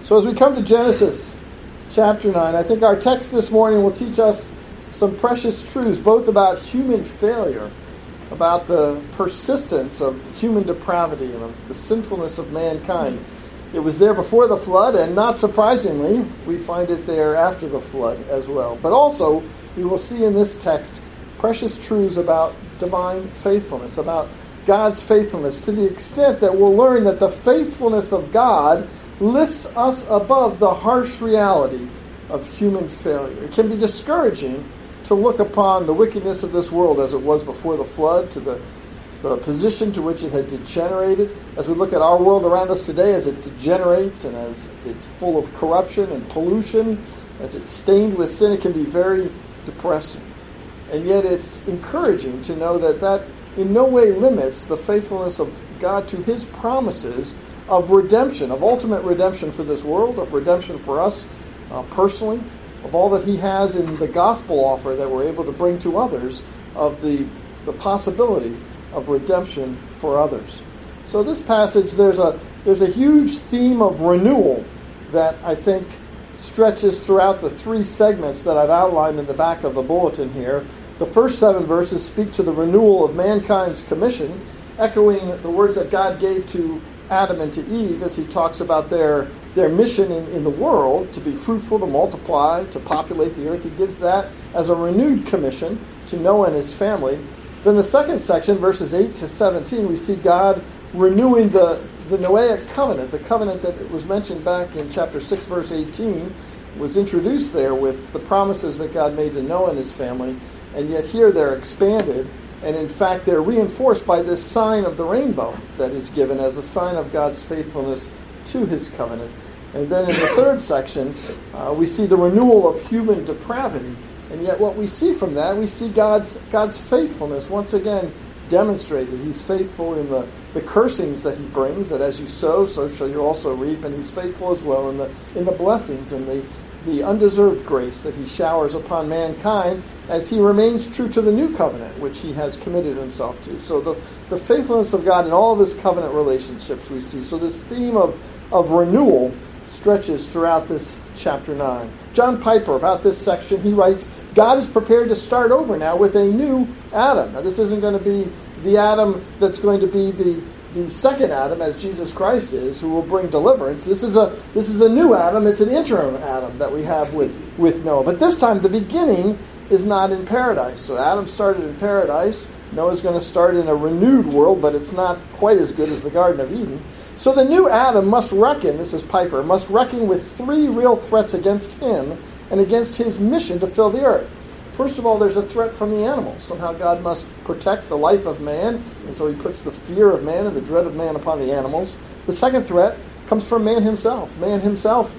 So as we come to Genesis chapter 9, I think our text this morning will teach us some precious truths, both about human failure, about the persistence of human depravity and of the sinfulness of mankind. It was there before the flood, and not surprisingly, we find it there after the flood as well. But also, we will see in this text precious truths about divine faithfulness, about God's faithfulness, to the extent that we'll learn that the faithfulness of God lifts us above the harsh reality of human failure. It can be discouraging to look upon the wickedness of this world as it was before the flood, to the position to which it had degenerated. As we look at our world around us today, as it degenerates and as it's full of corruption and pollution, as it's stained with sin, it can be very depressing. And yet it's encouraging to know that that in no way limits the faithfulness of God to his promises of redemption, of ultimate redemption for this world, of redemption for us personally, of all that he has in the gospel offer that we're able to bring to others, of the possibility of redemption for others. So this passage, there's a huge theme of renewal that I think stretches throughout the three segments that I've outlined in the back of the bulletin here. The first 7 verses speak to the renewal of mankind's commission, echoing the words that God gave to Adam and to Eve as he talks about their mission in the world, to be fruitful, to multiply, to populate the earth. He gives that as a renewed commission to Noah and his family. Then the second section, verses 8 to 17, we see God renewing the Noahic covenant, the covenant that was mentioned back in chapter 6, verse 18, was introduced there with the promises that God made to Noah and his family, and yet here they're expanded, and in fact they're reinforced by this sign of the rainbow that is given as a sign of God's faithfulness to his covenant. And then in the third section, we see the renewal of human depravity. And yet what we see from that, we see God's faithfulness once again demonstrated. He's faithful in the cursings that he brings, that as you sow, so shall you also reap. And he's faithful as well in the blessings and the undeserved grace that he showers upon mankind as he remains true to the new covenant, which he has committed himself to. So the faithfulness of God in all of his covenant relationships we see. So this theme of renewal stretches throughout this chapter 9. John Piper, about this section, he writes, God is prepared to start over now with a new Adam. Now, this isn't going to be the Adam that's going to be the second Adam, as Jesus Christ is, who will bring deliverance. This is a new Adam. It's an interim Adam that we have with Noah. But this time, the beginning is not in paradise. So Adam started in paradise. Noah's going to start in a renewed world, but it's not quite as good as the Garden of Eden. So the new Adam must reckon, this is Piper, must reckon with 3 real threats against him and against his mission to fill the earth. First of all, there's a threat from the animals. Somehow God must protect the life of man, and so he puts the fear of man and the dread of man upon the animals. The second threat comes from man himself. Man himself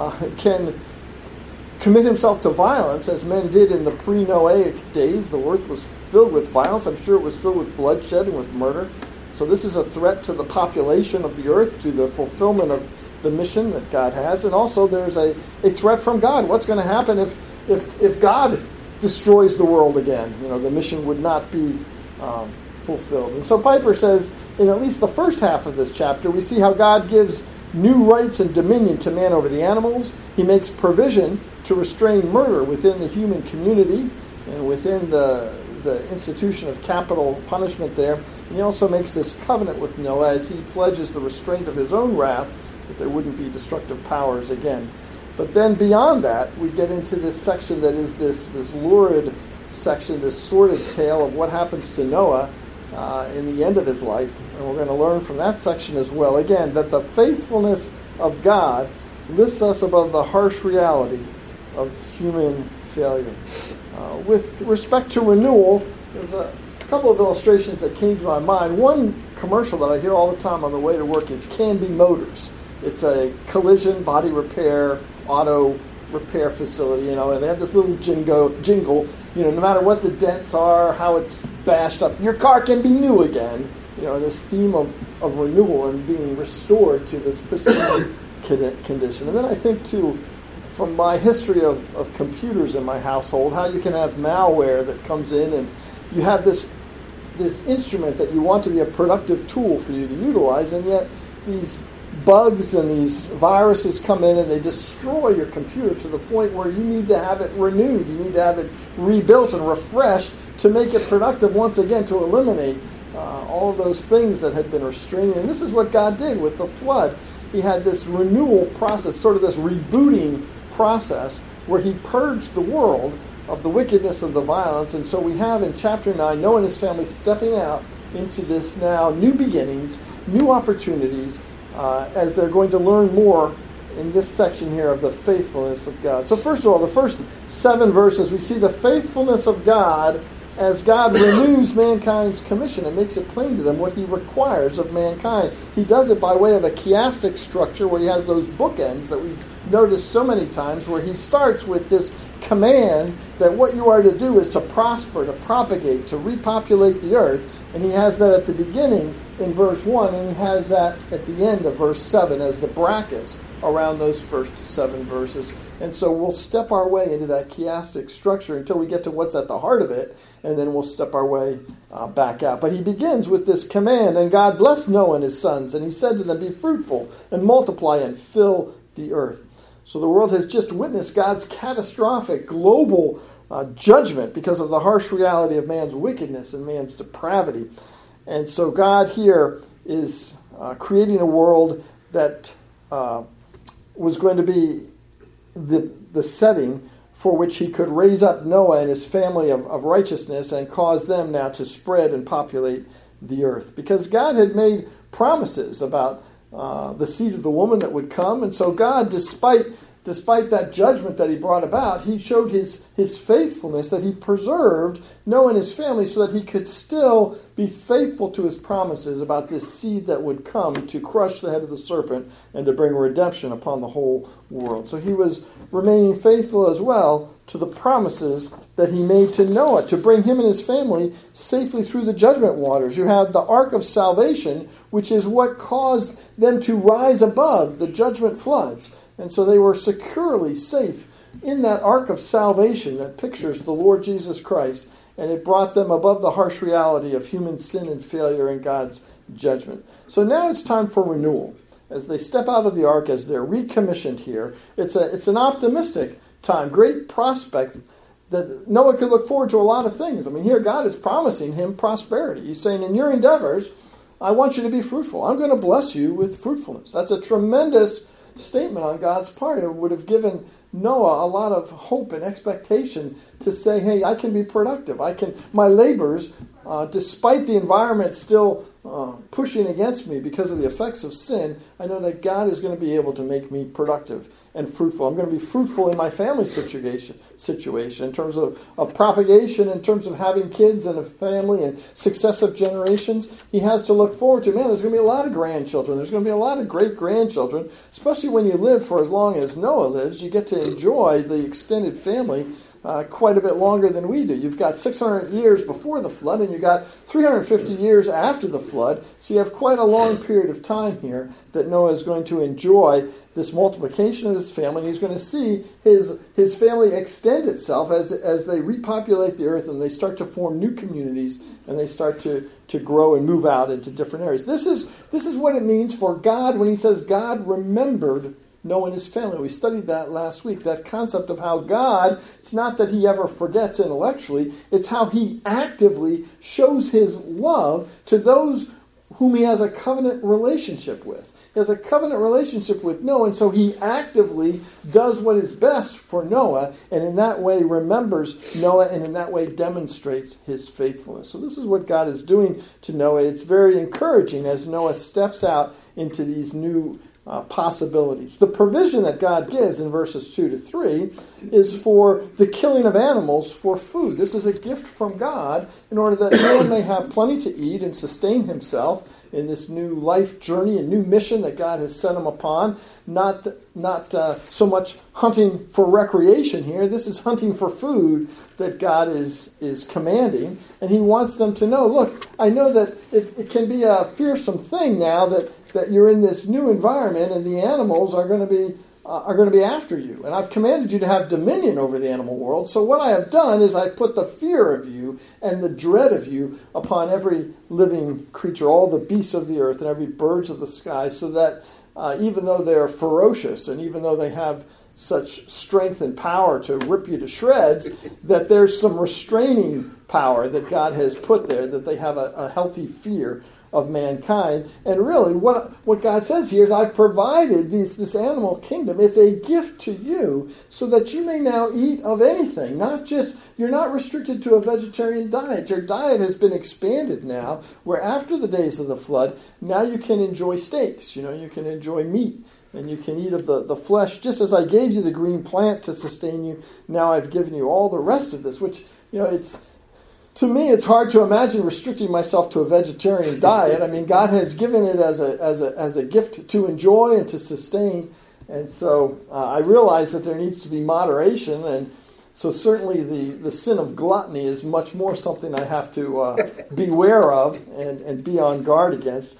can commit himself to violence, as men did in the pre-Noahic days. The earth was filled with violence. I'm sure it was filled with bloodshed and with murder. So this is a threat to the population of the earth, to the fulfillment of the mission that God has. And also there's a threat from God. What's going to happen if God destroys the world again? The mission would not be fulfilled. And so Piper says, in at least the first half of this chapter, we see how God gives new rights and dominion to man over the animals. He makes provision to restrain murder within the human community and within the institution of capital punishment there. And he also makes this covenant with Noah as he pledges the restraint of his own wrath, that there wouldn't be destructive powers again. But then beyond that, we get into this section that is this lurid section, this sordid tale of what happens to Noah in the end of his life. And we're going to learn from that section as well, again, that the faithfulness of God lifts us above the harsh reality of human failure. With respect to renewal, there's a couple of illustrations that came to my mind. One commercial that I hear all the time on the way to work is Canby Motors. It's a collision, body repair, auto repair facility, and they have this little jingle, no matter what the dents are, how it's bashed up, your car can be new again. This theme of renewal and being restored to this pristine condition. And then I think, too, from my history of computers in my household, how you can have malware that comes in and you have this instrument that you want to be a productive tool for you to utilize, and yet these bugs and these viruses come in and they destroy your computer to the point where you need to have it renewed. You need to have it rebuilt and refreshed to make it productive once again, to eliminate all of those things that had been restraining. And this is what God did with the flood. He had this renewal process, sort of this rebooting process, where he purged the world of the wickedness of the violence. And so we have in chapter 9, Noah and his family stepping out into this now new beginnings, new opportunities, as they're going to learn more in this section here of the faithfulness of God. So first of all, the first 7 verses, we see the faithfulness of God as God renews mankind's commission and makes it plain to them what he requires of mankind. He does it by way of a chiastic structure where he has those bookends that we've noticed so many times, where he starts with this command that what you are to do is to prosper, to propagate, to repopulate the earth. And he has that at the beginning in verse 1, and he has that at the end of verse 7 as the brackets around those first 7 verses. And so we'll step our way into that chiastic structure until we get to what's at the heart of it, and then we'll step our way back out. But he begins with this command, and God blessed Noah and his sons, and he said to them, be fruitful and multiply and fill the earth. So the world has just witnessed God's catastrophic global judgment because of the harsh reality of man's wickedness and man's depravity. And so God here is creating a world that was going to be the setting for which he could raise up Noah and his family of righteousness and cause them now to spread and populate the earth. Because God had made promises about the seed of the woman that would come. And so God, despite that judgment that he brought about, he showed his faithfulness, that he preserved Noah and his family so that he could still be faithful to his promises about this seed that would come to crush the head of the serpent and to bring redemption upon the whole world. So he was remaining faithful as well to the promises that he made to Noah, to bring him and his family safely through the judgment waters. You have the ark of salvation, which is what caused them to rise above the judgment floods. And so they were securely safe in that ark of salvation that pictures the Lord Jesus Christ, and it brought them above the harsh reality of human sin and failure and God's judgment. So now it's time for renewal. As they step out of the ark, as they're recommissioned here, it's an optimistic time, great prospect that Noah could look forward to a lot of things. I mean, here God is promising him prosperity. He's saying, in your endeavors, I want you to be fruitful. I'm going to bless you with fruitfulness. That's a tremendous statement on God's part. It would have given Noah a lot of hope and expectation to say, hey, I can be productive. My labors, despite the environment still pushing against me because of the effects of sin, I know that God is going to be able to make me productive and fruitful. I'm going to be fruitful in my family situation in terms of propagation, in terms of having kids and a family and successive generations. He has to look forward to, there's going to be a lot of grandchildren. There's going to be a lot of great-grandchildren, especially when you live for as long as Noah lives. You get to enjoy the extended family quite a bit longer than we do. You've got 600 years before the flood, and you've got 350 years after the flood. So you have quite a long period of time here that Noah is going to enjoy this multiplication of his family. He's going to see his family extend itself as they repopulate the earth and they start to form new communities and they start to grow and move out into different areas. This is what it means for God when he says God remembered Noah and his family. We studied that last week, that concept of how God, it's not that he ever forgets intellectually, it's how he actively shows his love to those whom he has a covenant relationship with. He has a covenant relationship with Noah, and so he actively does what is best for Noah, and in that way remembers Noah, and in that way demonstrates his faithfulness. So this is what God is doing to Noah. It's very encouraging as Noah steps out into these new possibilities. The provision that God gives in verses 2 to 3 is for the killing of animals for food. This is a gift from God in order that man may have plenty to eat and sustain himself in this new life journey and new mission that God has set him upon. Not so much hunting for recreation here. This is hunting for food that God is commanding. And he wants them to know, look, I know that it can be a fearsome thing now that you're in this new environment and the animals are going to be after you. And I've commanded you to have dominion over the animal world. So what I have done is I put the fear of you and the dread of you upon every living creature, all the beasts of the earth and every birds of the sky, so that even though they're ferocious and even though they have such strength and power to rip you to shreds, that there's some restraining power that God has put there, that they have a healthy fear of mankind. And really, what God says here is, I've provided this animal kingdom. It's a gift to you so that you may now eat of anything. You're not restricted to a vegetarian diet. Your diet has been expanded now, where after the days of the flood, now you can enjoy steaks. You can enjoy meat. And you can eat of the flesh. Just as I gave you the green plant to sustain you, now I've given you all the rest of this, which, to me, it's hard to imagine restricting myself to a vegetarian diet. I mean, God has given it as a gift to enjoy and to sustain. And so I realize that there needs to be moderation. And so certainly the sin of gluttony is much more something I have to beware of and be on guard against.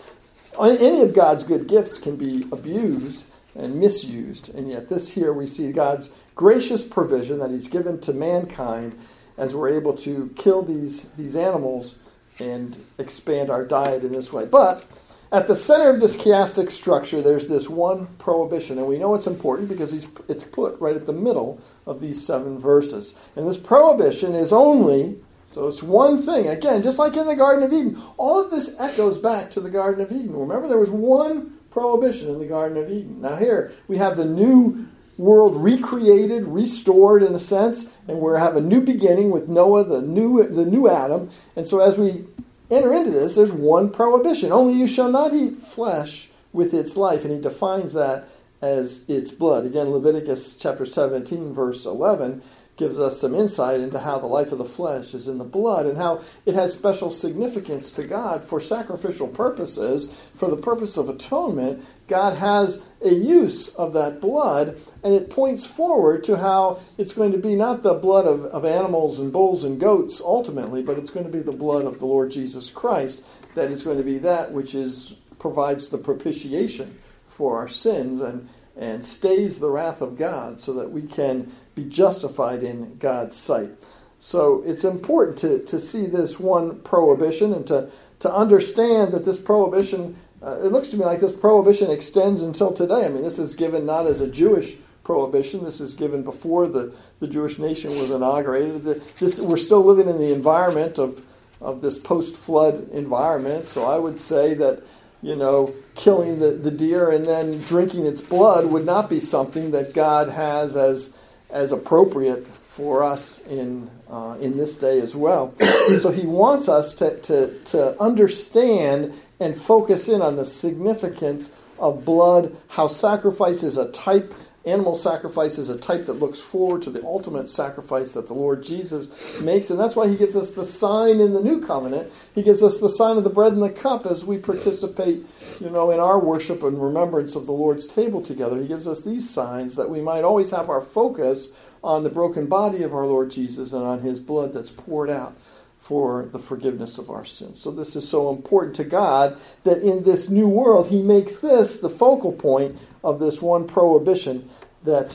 Any of God's good gifts can be abused and misused. And yet this here we see God's gracious provision that he's given to mankind as we're able to kill these animals and expand our diet in this way. But at the center of this chiastic structure, there's this one prohibition. And we know it's important because it's put right at the middle of these 7 verses. And this prohibition is only... So it's one thing. Again, just like in the Garden of Eden, all of this echoes back to the Garden of Eden. Remember, there was one prohibition in the Garden of Eden. Now here, we have the new world recreated, restored in a sense, and we have a new beginning with Noah, the new Adam. And so as we enter into this, there's one prohibition. Only you shall not eat flesh with its life. And he defines that as its blood. Again, Leviticus chapter 17, verse 11, gives us some insight into how the life of the flesh is in the blood and how it has special significance to God for sacrificial purposes. For the purpose of atonement, God has a use of that blood, and it points forward to how it's going to be not the blood of animals and bulls and goats ultimately, but it's going to be the blood of the Lord Jesus Christ that is going to be that which provides the propitiation for our sins and stays the wrath of God so that we can be justified in God's sight. So it's important to see this one prohibition and to understand that this prohibition, it looks to me like this prohibition extends until today. I mean, this is given not as a Jewish prohibition. This is given before the Jewish nation was inaugurated. We're still living in the environment of this post-flood environment. So I would say that, killing the deer and then drinking its blood would not be something that God has as appropriate for us in this day as well. So he wants us to understand and focus in on the significance of blood, how sacrifice is a type, animal sacrifice is a type that looks forward to the ultimate sacrifice that the Lord Jesus makes. And that's why he gives us the sign in the new covenant. He gives us the sign of the bread and the cup as we participate, in our worship and remembrance of the Lord's table together. He gives us these signs that we might always have our focus on the broken body of our Lord Jesus and on his blood that's poured out for the forgiveness of our sins. So this is so important to God that in this new world, he makes this the focal point of this one prohibition that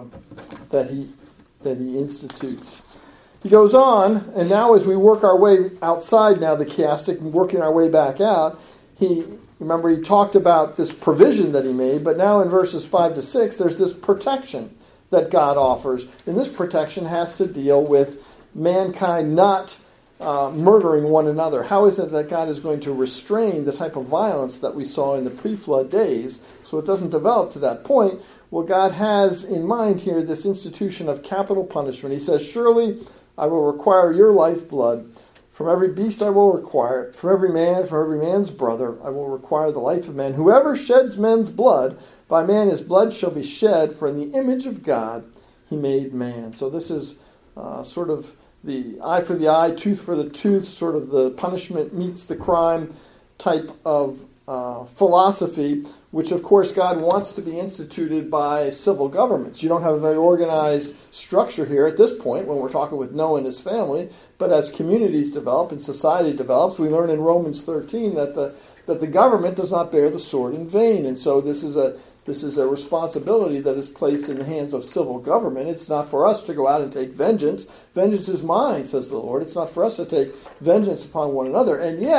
he institutes. He goes on, and now as we work our way outside now the chiastic and working our way back out, he talked about this provision that he made, but now in verses 5 to 6, there's this protection that God offers. And this protection has to deal with mankind not murdering one another. How is it that God is going to restrain the type of violence that we saw in the pre-flood days so it doesn't develop to that point? Well, God has in mind here this institution of capital punishment. He says, surely I will require your lifeblood. From every beast I will require it. From every man's brother, I will require the life of man. Whoever sheds men's blood, by man his blood shall be shed, for in the image of God he made man. So this is sort of the eye for the eye, tooth for the tooth, sort of the punishment meets the crime type of philosophy, which of course God wants to be instituted by civil governments. You don't have a very organized structure here at this point when we're talking with Noah and his family, but as communities develop and society develops, we learn in Romans 13 that the government does not bear the sword in vain. And so this is a responsibility that is placed in the hands of civil government. It's not for us to go out and take vengeance. Vengeance is mine, says the Lord. It's not for us to take vengeance upon one another. And yet,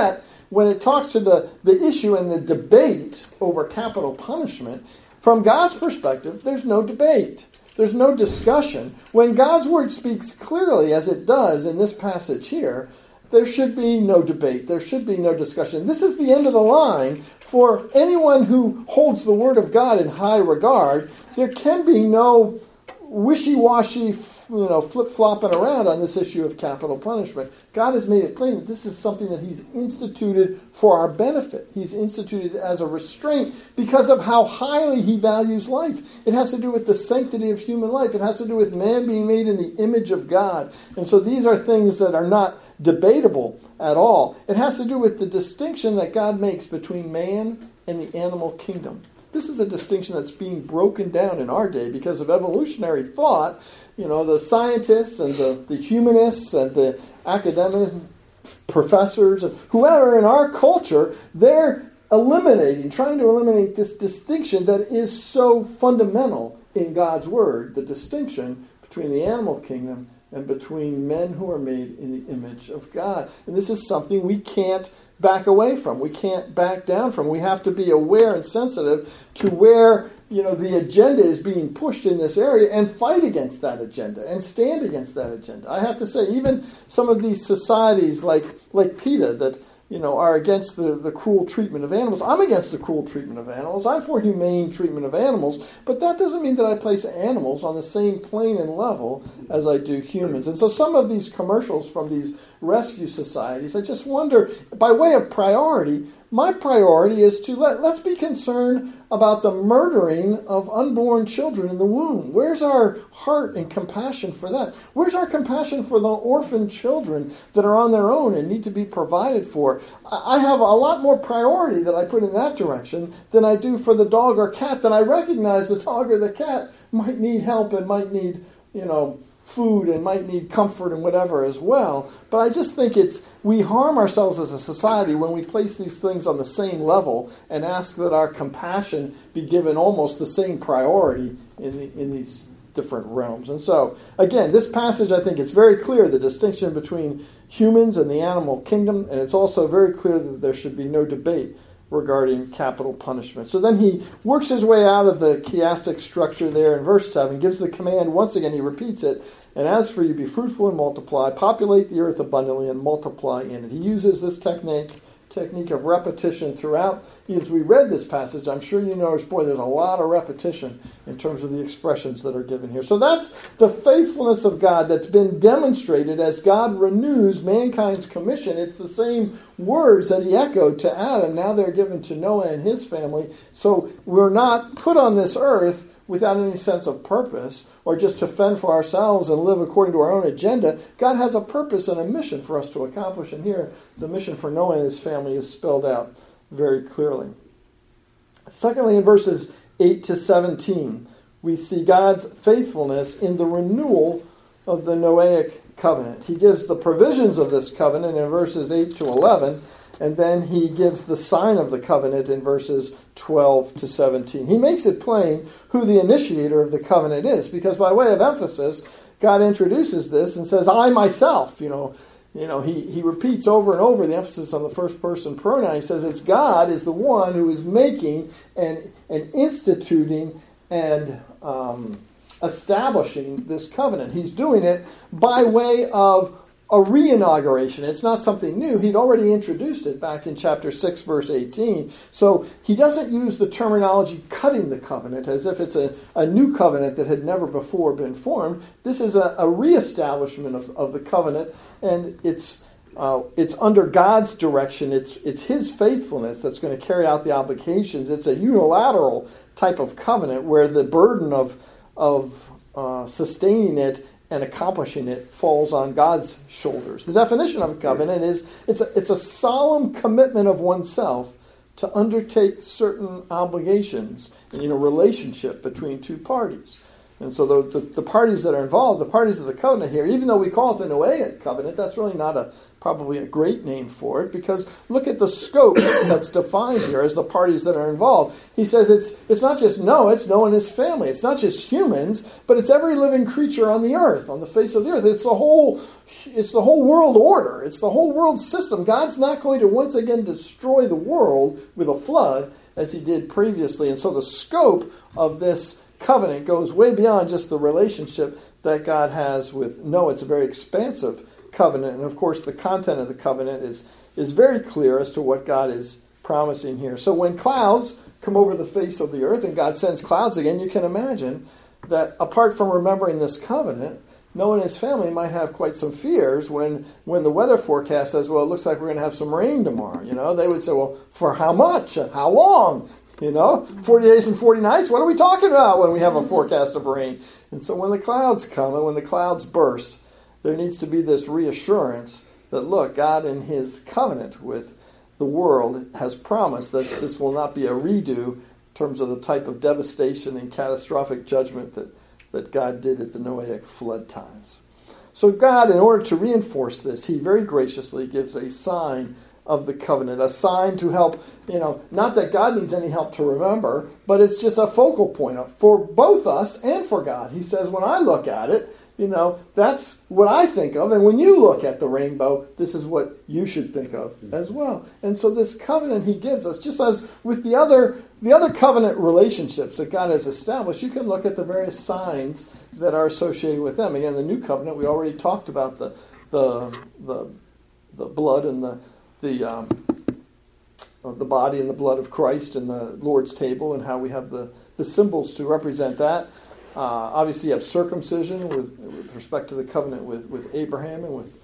when it talks to the issue and the debate over capital punishment, from God's perspective, there's no debate. There's no discussion. When God's word speaks clearly, as it does in this passage here, there should be no debate. There should be no discussion. This is the end of the line for anyone who holds the word of God in high regard. There can be no wishy-washy, flip-flopping around on this issue of capital punishment. God has made it plain that this is something that he's instituted for our benefit. He's instituted as a restraint because of how highly he values life. It has to do with the sanctity of human life. It has to do with man being made in the image of God. And so these are things that are not debatable at all. It has to do with the distinction that God makes between man and the animal kingdom. This is a distinction that's being broken down in our day because of evolutionary thought. The scientists and the humanists and the academic professors, and whoever in our culture, they're trying to eliminate this distinction that is so fundamental in God's word, the distinction between the animal kingdom and between men who are made in the image of God. And this is something we can't back away from. We can't back down from. We have to be aware and sensitive to where the agenda is being pushed in this area and fight against that agenda and stand against that agenda. I have to say, even some of these societies like PETA that are against the cruel treatment of animals. I'm against the cruel treatment of animals. I'm for humane treatment of animals, but that doesn't mean that I place animals on the same plane and level as I do humans. And so some of these commercials from these rescue societies, I just wonder, by way of priority, my priority is to let's be concerned about the murdering of unborn children in the womb. Where's our heart and compassion for that? Where's our compassion for the orphan children that are on their own and need to be provided for? I have a lot more priority that I put in that direction than I do for the dog or cat. Then I recognize the dog or the cat might need help and might need, food and might need comfort and whatever as well. But I just think we harm ourselves as a society when we place these things on the same level and ask that our compassion be given almost the same priority in these different realms. And so, again, this passage, I think it's very clear, the distinction between humans and the animal kingdom, and it's also very clear that there should be no debate regarding capital punishment. So then he works his way out of the chiastic structure there in verse 7, gives the command, once again he repeats it, and as for you, be fruitful and multiply, populate the earth abundantly and multiply in it. He uses this technique of repetition throughout. As we read this passage, I'm sure you noticed, there's a lot of repetition in terms of the expressions that are given here. So that's the faithfulness of God that's been demonstrated as God renews mankind's commission. It's the same words that he echoed to Adam. Now they're given to Noah and his family. So we're not put on this earth without any sense of purpose or just to fend for ourselves and live according to our own agenda. God has a purpose and a mission for us to accomplish. And here, the mission for Noah and his family is spelled out very clearly. Secondly, in verses 8 to 17, we see God's faithfulness in the renewal of the Noahic covenant. He gives the provisions of this covenant in verses 8 to 11, and then he gives the sign of the covenant in verses 12 to 17. He makes it plain who the initiator of the covenant is, because by way of emphasis, God introduces this and says, I myself, he repeats over and over the emphasis on the first person pronoun. He says it's God is the one who is making and instituting and establishing this covenant. He's doing it by way of a re-inauguration. It's not something new. He'd already introduced it back in chapter 6, verse 18. So he doesn't use the terminology cutting the covenant as if it's a new covenant that had never before been formed. This is a re-establishment of the covenant, and it's under God's direction. It's his faithfulness that's going to carry out the obligations. It's a unilateral type of covenant where the burden of sustaining it and accomplishing it falls on God's shoulders. The definition of a covenant is it's a solemn commitment of oneself to undertake certain obligations in a relationship between two parties. And so the parties that are involved, the parties of the covenant here, even though we call it the Noahic covenant, that's really not probably a great name for it, because look at the scope that's defined here as the parties that are involved. He says it's not just Noah, it's Noah and his family. It's not just humans, but it's every living creature on the earth, on the face of the earth. It's the whole world order. It's the whole world system. God's not going to once again destroy the world with a flood as he did previously. And so the scope of this covenant goes way beyond just the relationship that God has with Noah. It's a very expansive covenant, and of course the content of the covenant is very clear as to what God is promising here. So when clouds come over the face of the earth and God sends clouds again, you can imagine that apart from remembering this covenant, Noah and his family might have quite some fears when the weather forecast says, well, it looks like we're going to have some rain tomorrow. They would say, well, for how much? How long? 40 days and 40 nights? What are we talking about when we have a forecast of rain? And so when the clouds come and when the clouds burst, there needs to be this reassurance that, look, God in his covenant with the world has promised that this will not be a redo in terms of the type of devastation and catastrophic judgment that God did at the Noahic flood times. So God, in order to reinforce this, he very graciously gives a sign of the covenant, a sign to help, not that God needs any help to remember, but it's just a focal point for both us and for God. He says, when I look at it, that's what I think of. And when you look at the rainbow, this is what you should think of as well. And so this covenant he gives us, just as with the other covenant relationships that God has established, you can look at the various signs that are associated with them. Again, the new covenant, we already talked about the blood and the body and the blood of Christ and the Lord's table, and how we have the symbols to represent that. Obviously, you have circumcision with respect to the covenant with Abraham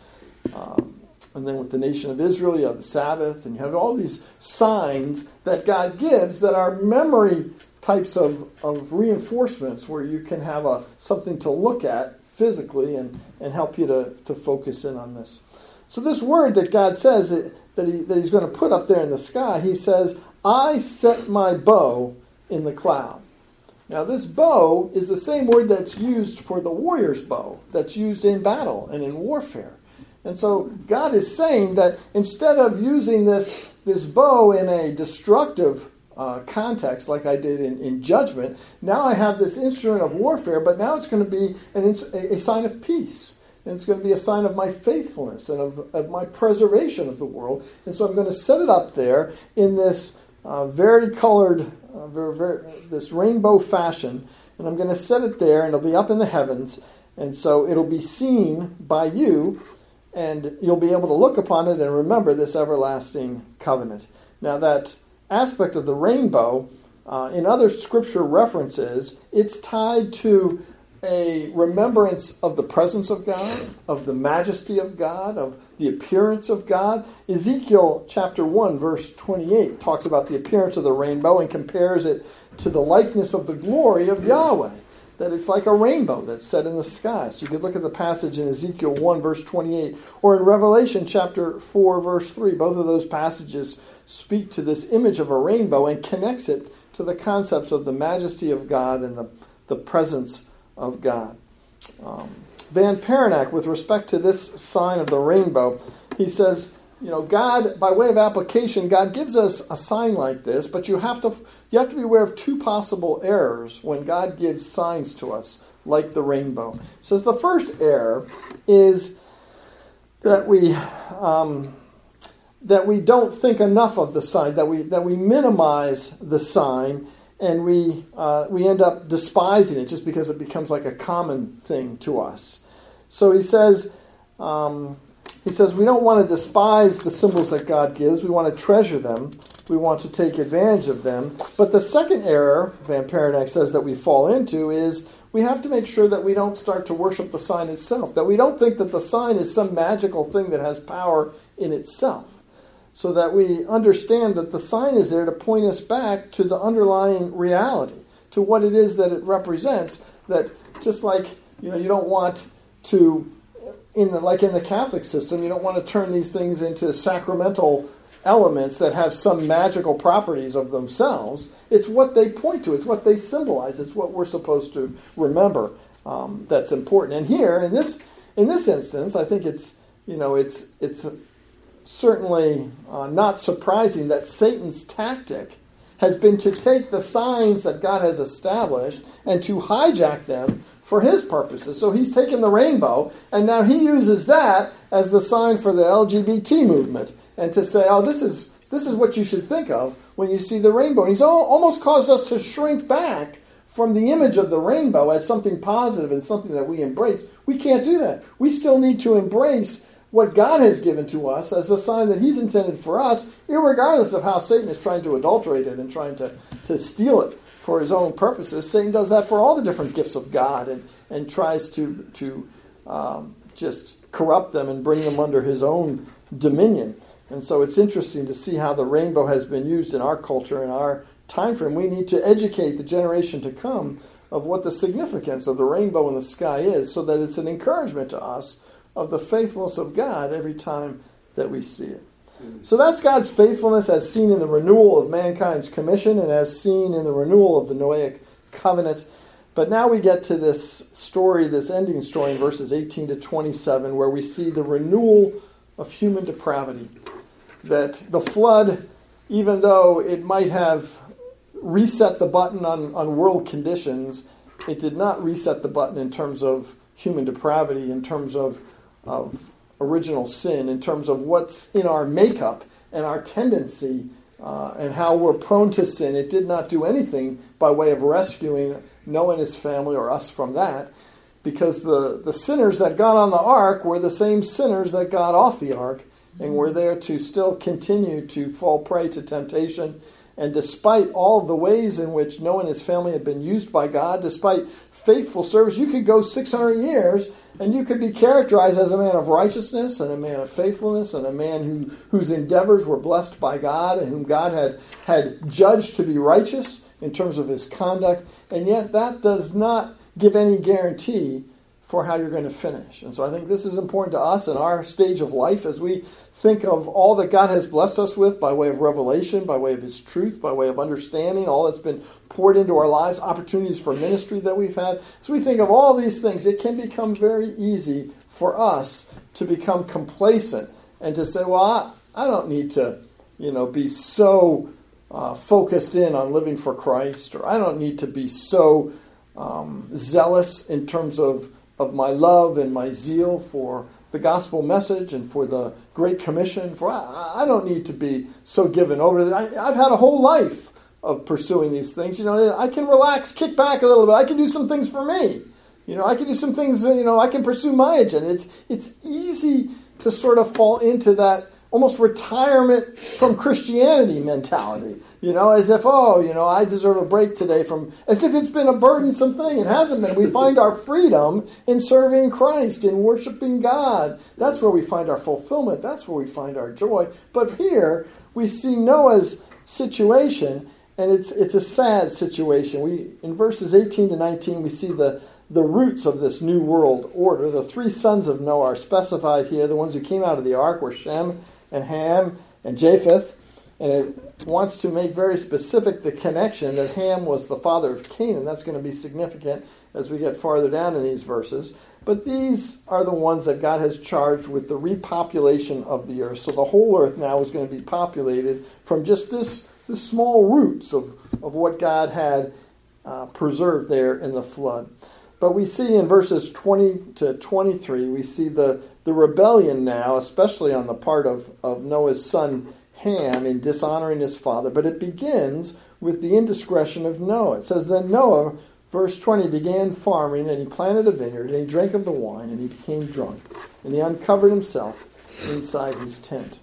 and then with the nation of Israel. You have the Sabbath, and you have all these signs that God gives that are memory types of reinforcements where you can have something to look at physically and help you to focus in on this. So this word that God says that he's going to put up there in the sky, he says, I set my bow in the cloud. Now, this bow is the same word that's used for the warrior's bow, that's used in battle and in warfare. And so God is saying that instead of using this bow in a destructive context like I did in judgment, now I have this instrument of warfare, but now it's going to be a sign of peace. And it's going to be a sign of my faithfulness and of my preservation of the world. And so I'm going to set it up there in this vari-colored, this rainbow fashion, and I'm going to set it there, and it'll be up in the heavens, and so it'll be seen by you, and you'll be able to look upon it and remember this everlasting covenant. Now, that aspect of the rainbow, in other scripture references, it's tied to a remembrance of the presence of God, of the majesty of God, of the appearance of God. Ezekiel chapter 1, verse 28 talks about the appearance of the rainbow and compares it to the likeness of the glory of Yahweh, that it's like a rainbow that's set in the sky. So you could look at the passage in Ezekiel 1, verse 28, or in Revelation chapter 4, verse 3. Both of those passages speak to this image of a rainbow and connects it to the concepts of the majesty of God and the presence of God. Van Paranek, with respect to this sign of the rainbow, he says, God, by way of application, God gives us a sign like this, but you have to be aware of two possible errors when God gives signs to us, like the rainbow. He says the first error is that we don't think enough of the sign, that we minimize the sign, and we end up despising it just because it becomes like a common thing to us. So he says we don't want to despise the symbols that God gives. We want to treasure them. We want to take advantage of them. But the second error, Van Paranek says, that we fall into is we have to make sure that we don't start to worship the sign itself, that we don't think that the sign is some magical thing that has power in itself. So that we understand that the sign is there to point us back to the underlying reality, to what it is that it represents. That just like you don't want to, like in the Catholic system, you don't want to turn these things into sacramental elements that have some magical properties of themselves. It's what they point to. It's what they symbolize. It's what we're supposed to remember that's important. And here, in this instance, I think it's certainly not surprising that Satan's tactic has been to take the signs that God has established and to hijack them for his purposes. So he's taken the rainbow, and now he uses that as the sign for the LGBT movement, and to say, oh, this is what you should think of when you see the rainbow. And he's almost caused us to shrink back from the image of the rainbow as something positive and something that we embrace. We can't do that. We still need to embrace what God has given to us as a sign that he's intended for us, irregardless of how Satan is trying to adulterate it and trying to steal it for his own purposes. Satan does that for all the different gifts of God and tries to just corrupt them and bring them under his own dominion. And so it's interesting to see how the rainbow has been used in our culture, in our time frame. We need to educate the generation to come of what the significance of the rainbow in the sky is, so that it's an encouragement to us of the faithfulness of God every time that we see it. So that's God's faithfulness as seen in the renewal of mankind's commission and as seen in the renewal of the Noahic covenant. But now we get to this story, this ending story in verses 18 to 27, where we see the renewal of human depravity. That the flood, even though it might have reset the button on world conditions, it did not reset the button in terms of human depravity, in terms of original sin, in terms of what's in our makeup and our tendency and how we're prone to sin. It did not do anything by way of rescuing Noah and his family or us from that, because the sinners that got on the ark were the same sinners that got off the ark and were there to still continue to fall prey to temptation. And despite all the ways in which Noah and his family had been used by God, despite faithful service, you could go 600 years and you could be characterized as a man of righteousness and a man of faithfulness and a man whose endeavors were blessed by God and whom God had judged to be righteous in terms of his conduct. And yet that does not give any guarantee for how you're going to finish. And so I think this is important to us in our stage of life as we think of all that God has blessed us with by way of revelation, by way of his truth, by way of understanding, all that's been poured into our lives, opportunities for ministry that we've had. As we think of all these things, it can become very easy for us to become complacent and to say, well, I don't need to, be so focused in on living for Christ, or I don't need to be so zealous in terms of my love and my zeal for the gospel message and for the Great Commission. I don't need to be so given over to that. I've had a whole life of pursuing these things. I can relax, kick back a little bit. I can do some things for me. I can do some things, I can pursue my agenda. It's easy to sort of fall into that almost retirement from Christianity mentality. As if, I deserve a break today as if it's been a burdensome thing. It hasn't been. We find our freedom in serving Christ, in worshiping God. That's where we find our fulfillment. That's where we find our joy. But here, we see Noah's situation, and it's a sad situation. In verses 18 to 19, we see the roots of this new world order. The three sons of Noah are specified here. The ones who came out of the ark were Shem and Ham and Japheth. And it wants to make very specific the connection that Ham was the father of Canaan. That's going to be significant as we get farther down in these verses. But these are the ones that God has charged with the repopulation of the earth. So the whole earth now is going to be populated from just this small roots of what God had preserved there in the flood. But we see in verses 20 to 23, we see the rebellion now, especially on the part of Noah's son Ham in dishonoring his father. But it begins with the indiscretion of Noah. It says, then Noah, verse 20, began farming, and he planted a vineyard, and he drank of the wine, and he became drunk, and he uncovered himself inside his tent.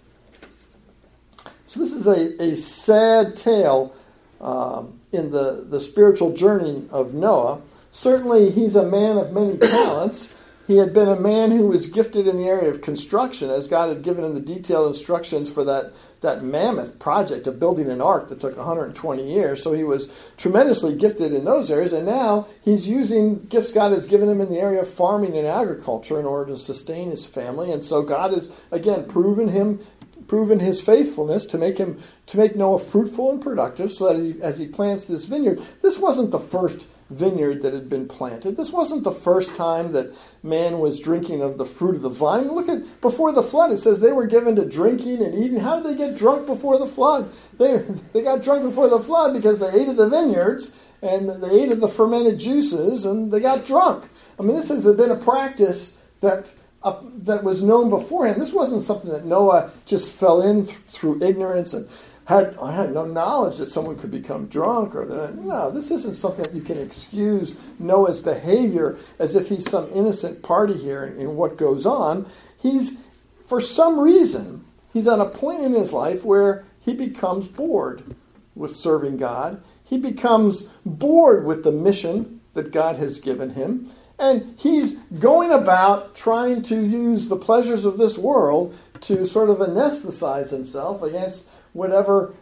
So this is a sad tale in the spiritual journey of Noah. Certainly, he's a man of many talents. He had been a man who was gifted in the area of construction, as God had given him the detailed instructions for that mammoth project of building an ark that took 120 years. So he was tremendously gifted in those areas, and now he's using gifts God has given him in the area of farming and agriculture in order to sustain his family. And so God has, again, proven him proven his faithfulness to make Noah fruitful and productive, so that as he plants this vineyard, this wasn't the first vineyard that had been planted. This wasn't the first time that man was drinking of the fruit of the vine. Look at before the flood. It says they were given to drinking and eating. How did they get drunk before the flood? They got drunk before the flood because they ate of the vineyards and they ate of the fermented juices and they got drunk. I mean, this has been a practice that was known beforehand. This wasn't something that Noah just fell in through ignorance and I had no knowledge that someone could become drunk no, this isn't something that you can excuse Noah's behavior as if he's some innocent party here in what goes on. For some reason, he's at a point in his life where he becomes bored with serving God. He becomes bored with the mission that God has given him. And he's going about trying to use the pleasures of this world to sort of anesthetize himself against whatever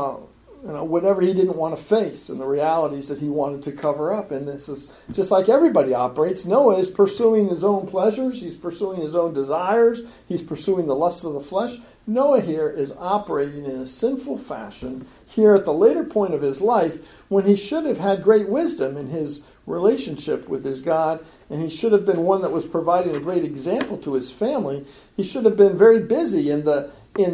he didn't want to face and the realities that he wanted to cover up. And this is just like everybody operates. Noah is pursuing his own pleasures. He's pursuing his own desires. He's pursuing the lusts of the flesh. Noah here is operating in a sinful fashion here at the later point of his life when he should have had great wisdom in his relationship with his God, and he should have been one that was providing a great example to his family. He should have been very busy in the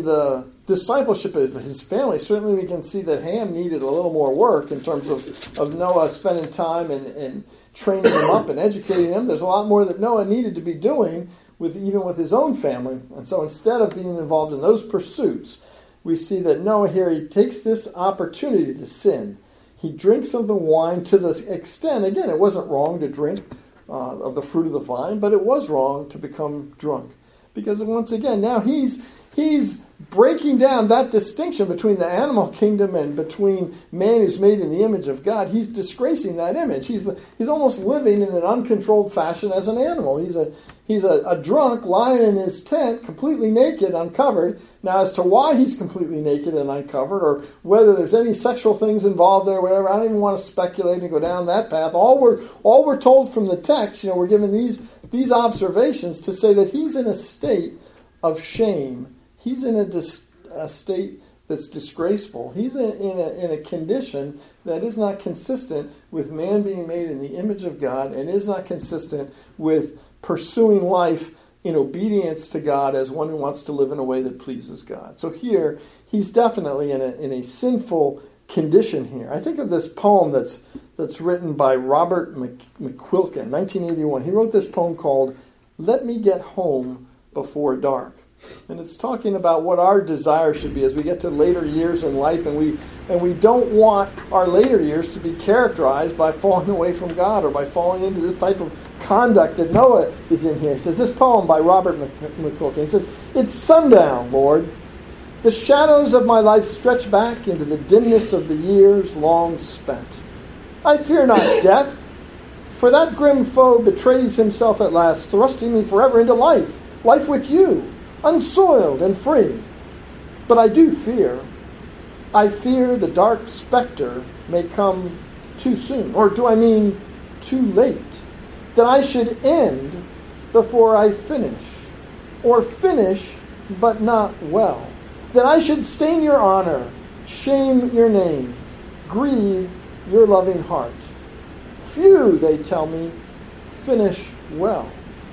discipleship of his family. Certainly we can see that Ham needed a little more work in terms of Noah spending time and training him up and educating him. There's a lot more that Noah needed to be doing even with his own family. And so instead of being involved in those pursuits, we see that Noah here, he takes this opportunity to sin. He drinks of the wine to the extent, again, it wasn't wrong to drink of the fruit of the vine, but it was wrong to become drunk. Because once again, now he's breaking down that distinction between the animal kingdom and between man who's made in the image of God. He's disgracing that image. He's almost living in an uncontrolled fashion as an animal. He's a drunk lying in his tent, completely naked, uncovered. Now, as to why he's completely naked and uncovered, or whether there's any sexual things involved there, whatever, I don't even want to speculate and go down that path. All we're told from the text, we're given these observations to say that he's in a state of shame. He's in a state that's disgraceful. He's in a condition that is not consistent with man being made in the image of God, and is not consistent with pursuing life in obedience to God as one who wants to live in a way that pleases God. So here, he's definitely in a sinful condition here. I think of this poem that's written by Robert McQuilkin, 1981. He wrote this poem called "Let Me Get Home Before Dark." And it's talking about what our desire should be as we get to later years in life, and we don't want our later years to be characterized by falling away from God or by falling into this type of conduct that Noah is in here. He says, this poem by Robert McQuilkin, he says, "It's sundown, Lord. The shadows of my life stretch back into the dimness of the years long spent. I fear not death, for that grim foe betrays himself at last, thrusting me forever into life with you, unsoiled and free. But I do fear. I fear the dark specter may come too soon, or do I mean too late, that I should end before I finish, or finish but not well, that I should stain your honor, shame your name, grieve your loving heart. Few, they tell me, finish well.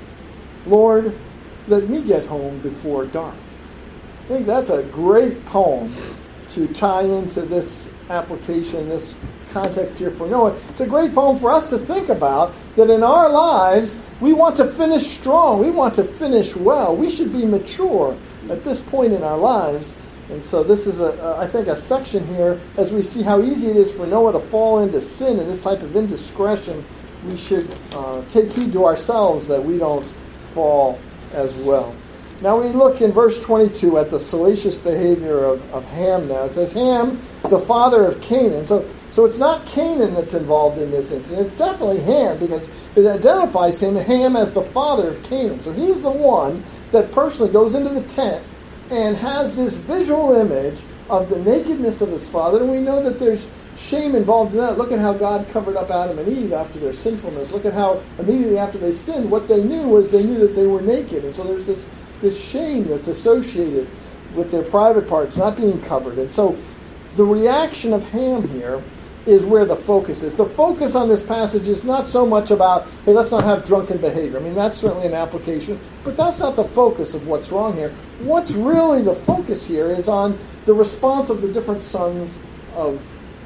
Lord, let me get home before dark." I think that's a great poem to tie into this application, this context here for Noah. It's a great poem for us to think about, that in our lives, we want to finish strong. We want to finish well. We should be mature at this point in our lives. And so this is, I think, a section here as we see how easy it is for Noah to fall into sin and this type of indiscretion. We should take heed to ourselves that we don't fall as well. Now we look in verse 22 at the salacious behavior of Ham now. It says, Ham, the father of Canaan. So it's not Canaan that's involved in this incident. It's definitely Ham, because it identifies Ham as the father of Canaan. So he's the one that personally goes into the tent and has this visual image of the nakedness of his father. And we know that there's shame involved in that. Look at how God covered up Adam and Eve after their sinfulness. Look at how immediately after they sinned, what they knew was they knew that they were naked. And so there's this shame that's associated with their private parts not being covered. And so the reaction of Ham here is where the focus is. The focus on this passage is not so much about, hey, let's not have drunken behavior. I mean, that's certainly an application, but that's not the focus of what's wrong here. What's really the focus here is on the response of the different sons of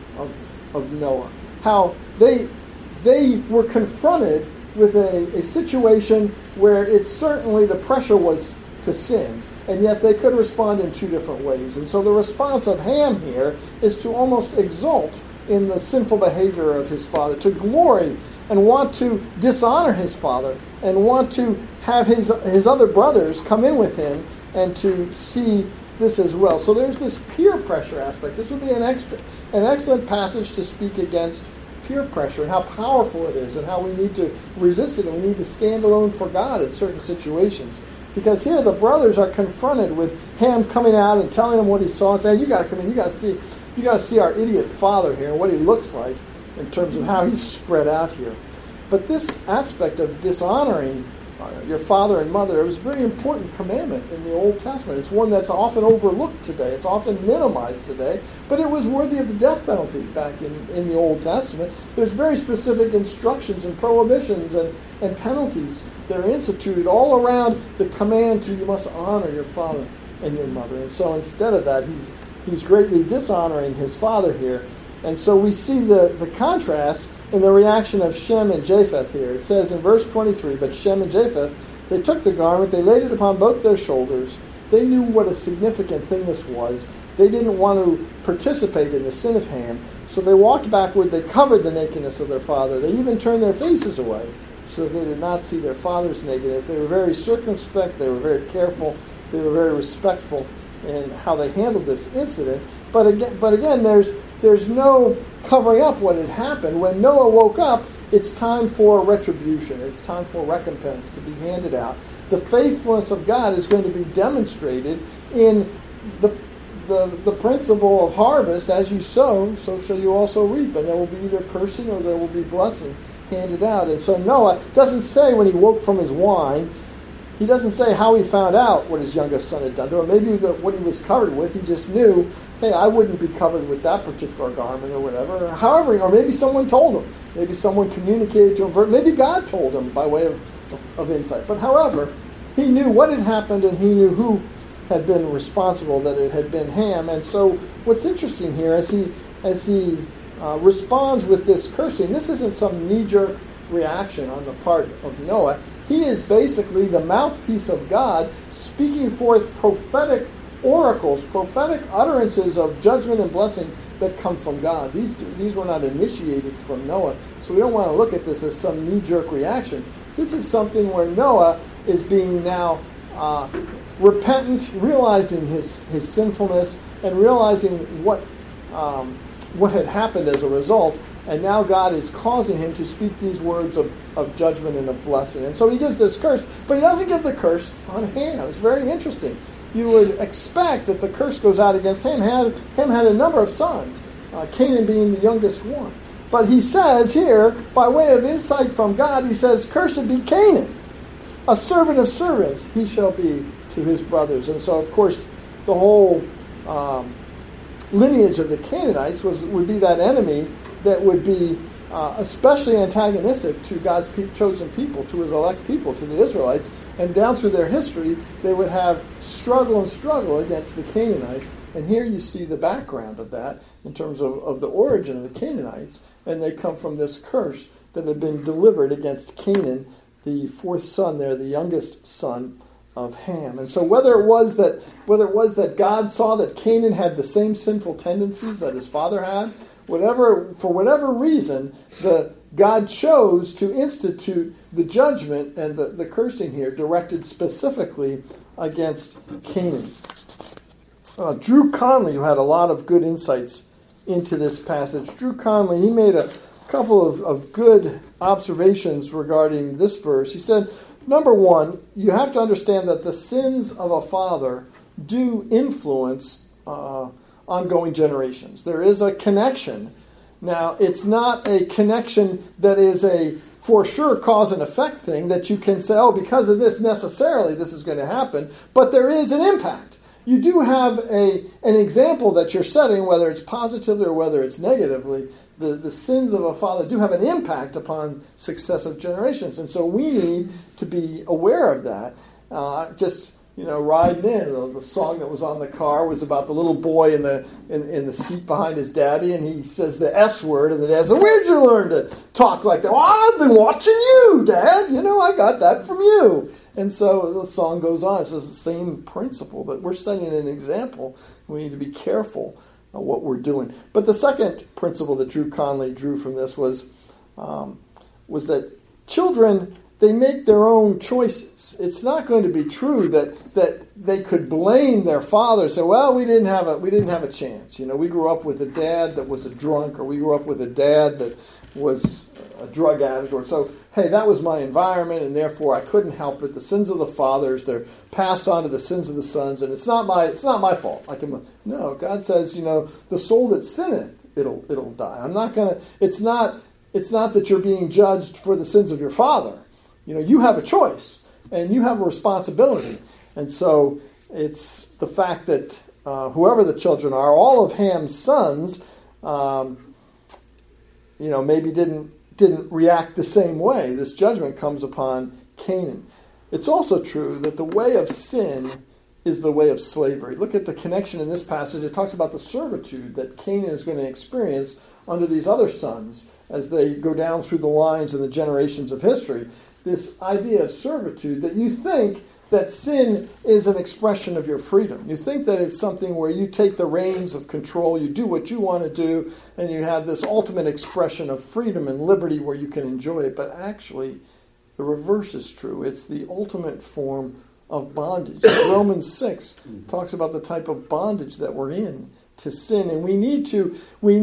Noah. How they were confronted with a situation where it's certainly the pressure was to sin, and yet they could respond in two different ways. And so the response of Ham here is to almost exult in the sinful behavior of his father, to glory and want to dishonor his father, and want to have his other brothers come in with him and to see this as well. So there's this peer pressure aspect. This would be an excellent passage to speak against peer pressure and how powerful it is and how we need to resist it and we need to stand alone for God in certain situations. Because here the brothers are confronted with Ham coming out and telling them what he saw and saying, you got to come in, you got to see our idiot father here and what he looks like in terms of how he's spread out here. But this aspect of dishonoring your father and mother, it was a very important commandment in the Old Testament. It's one that's often overlooked today. It's often minimized today, but it was worthy of the death penalty back in the Old Testament. There's very specific instructions and prohibitions and penalties that are instituted all around the command to you must honor your father and your mother. And so instead of that, he's greatly dishonoring his father here. And so we see the contrast in the reaction of Shem and Japheth here. It says in verse 23, but Shem and Japheth, they took the garment, they laid it upon both their shoulders. They knew what a significant thing this was. They didn't want to participate in the sin of Ham, so they walked backward, they covered the nakedness of their father. They even turned their faces away so they did not see their father's nakedness. They were very circumspect, they were very careful, they were very respectful in how they handled this incident. But again, there's no covering up what had happened. When Noah woke up, it's time for retribution. It's time for recompense to be handed out. The faithfulness of God is going to be demonstrated in the principle of harvest. As you sow, so shall you also reap. And there will be either cursing or there will be blessing handed out. And so Noah doesn't say when he woke from his wine, he doesn't say how he found out what his youngest son had done to him. Maybe what he was covered with, he just knew, hey, I wouldn't be covered with that particular garment or whatever. However, or maybe someone told him. Maybe someone communicated to him. Maybe God told him by way of insight. But however, he knew what had happened and he knew who had been responsible, that it had been Ham. And so what's interesting here as he responds with this cursing, this isn't some knee-jerk reaction on the part of Noah. He is basically the mouthpiece of God speaking forth prophetic oracles, prophetic utterances of judgment and blessing that come from God. These were not initiated from Noah. So we don't want to look at this as some knee-jerk reaction. This is something where Noah is being now repentant, realizing his sinfulness and realizing what had happened as a result. And now God is causing him to speak these words of judgment and of blessing. And so he gives this curse, but he doesn't give the curse on Ham. It's very interesting. You would expect that the curse goes out against Ham. Ham had a number of sons, Canaan being the youngest one. But he says here, by way of insight from God, he says, cursed be Canaan, a servant of servants he shall be to his brothers. And so, of course, the whole lineage of the Canaanites would be that enemy that would be especially antagonistic to God's chosen people, to his elect people, to the Israelites. And down through their history, they would have struggle against the Canaanites. And here you see the background of that in terms of the origin of the Canaanites. And they come from this curse that had been delivered against Canaan, the fourth son there, the youngest son of Ham. And so whether it was that God saw that Canaan had the same sinful tendencies that his father had, for whatever reason, God chose to institute the judgment and the cursing here directed specifically against Canaan. Drew Conley, who had a lot of good insights into this passage, Drew Conley, he made a couple of good observations regarding this verse. He said, number one, you have to understand that the sins of a father do influence ongoing generations. There is a connection. Now, it's not a connection that is a for sure cause and effect thing that you can say, oh, because of this necessarily this is going to happen, but there is an impact. you do have an example that you're setting, whether it's positively or whether it's negatively. The sins of a father do have an impact upon successive generations. And so we need to be aware of that. Riding in, the song that was on the car was about the little boy in the seat behind his daddy, and he says the S word, and the dad says, "Where'd you learn to talk like that?" "Well, I've been watching you, Dad. I got that from you." And so the song goes on. It says the same principle, that we're setting an example. We need to be careful of what we're doing. But the second principle that Drew Conley drew from this was that children, they make their own choices. It's not going to be true that they could blame their father and say, "Well, we didn't have a chance. We grew up with a dad that was a drunk, or we grew up with a dad that was a drug addict, or so, hey, that was my environment, and therefore I couldn't help it. The sins of the fathers, they're passed on to the sins of the sons, and it's not my fault." No, God says, the soul that sinneth, it'll die. It's not that you're being judged for the sins of your father. You have a choice, and you have a responsibility. And so it's the fact that whoever the children are, all of Ham's sons, maybe didn't react the same way. This judgment comes upon Canaan. It's also true that the way of sin is the way of slavery. Look at the connection in this passage. It talks about the servitude that Canaan is going to experience under these other sons as they go down through the lines and the generations of history. This idea of servitude, that you think that sin is an expression of your freedom. You think that it's something where you take the reins of control, you do what you want to do, and you have this ultimate expression of freedom and liberty where you can enjoy it. But actually, the reverse is true. It's the ultimate form of bondage. Romans 6 talks about the type of bondage that we're in to sin, and we need to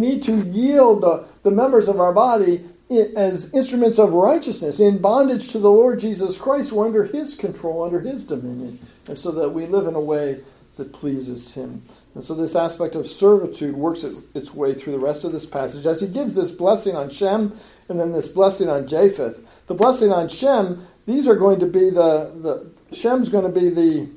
yield the members of our body as instruments of righteousness, in bondage to the Lord Jesus Christ. We're under His control, under His dominion, and so that we live in a way that pleases Him. And so this aspect of servitude works its way through the rest of this passage as he gives this blessing on Shem and then this blessing on Japheth. The blessing on Shem, these are going to be Shem's going to be the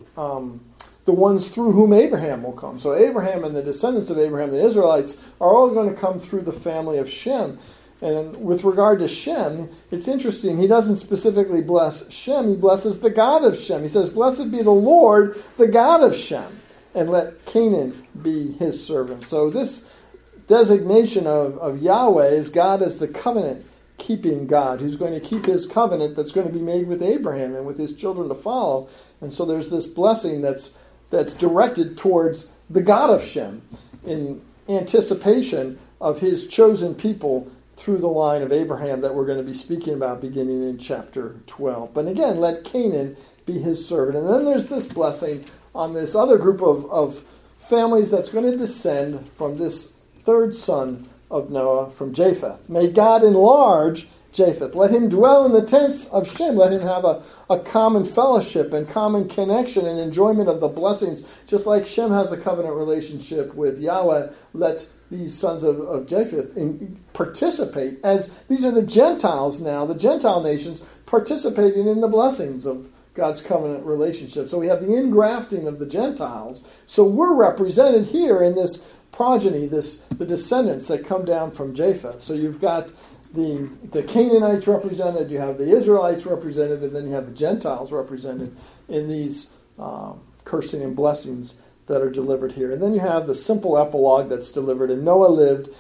ones through whom Abraham will come. So Abraham and the descendants of Abraham, the Israelites, are all going to come through the family of Shem. And with regard to Shem, it's interesting. He doesn't specifically bless Shem. He blesses the God of Shem. He says, "Blessed be the Lord, the God of Shem, and let Canaan be his servant." So this designation of Yahweh is God as the covenant-keeping God, who's going to keep his covenant that's going to be made with Abraham and with his children to follow. And so there's this blessing that's directed towards the God of Shem in anticipation of his chosen people through the line of Abraham that we're going to be speaking about beginning in chapter 12. But again, let Canaan be his servant. And then there's this blessing on this other group of families that's going to descend from this third son of Noah, from Japheth. May God enlarge Japheth. Let him dwell in the tents of Shem. Let him have a common fellowship and common connection and enjoyment of the blessings. Just like Shem has a covenant relationship with Yahweh, let these sons of Japheth participate, as these are the Gentiles now, the Gentile nations participating in the blessings of God's covenant relationship. So we have the ingrafting of the Gentiles. So we're represented here in this progeny, the descendants that come down from Japheth. So you've got the Canaanites represented, you have the Israelites represented, and then you have the Gentiles represented in these cursing and blessings that are delivered here. And then you have the simple epilogue that's delivered. And Noah lived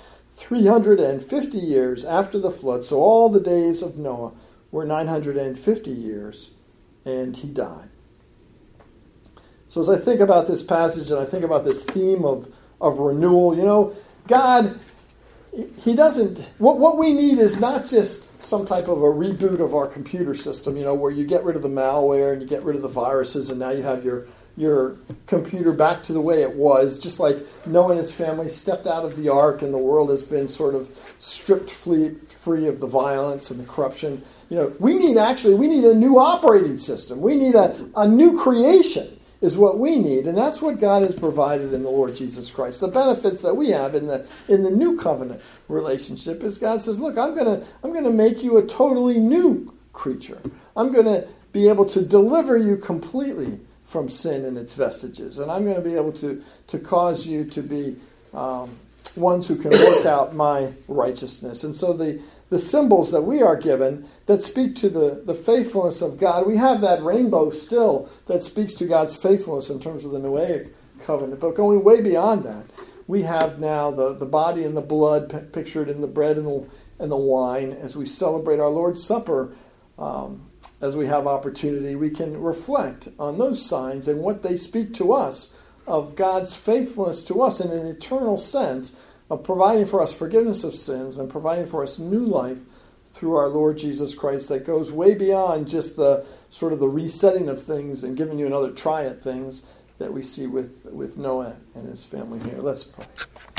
350 years after the flood. So all the days of Noah were 950 years, and he died. So as I think about this passage and I think about this theme of renewal, God, He doesn't... What we need is not just some type of a reboot of our computer system, where you get rid of the malware and you get rid of the viruses, and now you have your computer back to the way it was, just like Noah and his family stepped out of the ark and the world has been sort of stripped free of the violence and the corruption. We need a new operating system. We need a new creation is what we need, and that's what God has provided in the Lord Jesus Christ. The benefits that we have in the new covenant relationship is God says, "Look, I'm going to make you a totally new creature. I'm going to be able to deliver you completely from sin and its vestiges. And I'm going to be able to cause you to be ones who can work out my righteousness. And so the symbols that we are given that speak to the faithfulness of God, we have that rainbow still that speaks to God's faithfulness in terms of the Noahic covenant. But going way beyond that, we have now the body and the blood pictured in the bread and the wine as we celebrate our Lord's Supper. As we have opportunity, we can reflect on those signs and what they speak to us of God's faithfulness to us in an eternal sense of providing for us forgiveness of sins and providing for us new life through our Lord Jesus Christ that goes way beyond just the sort of the resetting of things and giving you another try at things that we see with Noah and his family here. Let's pray.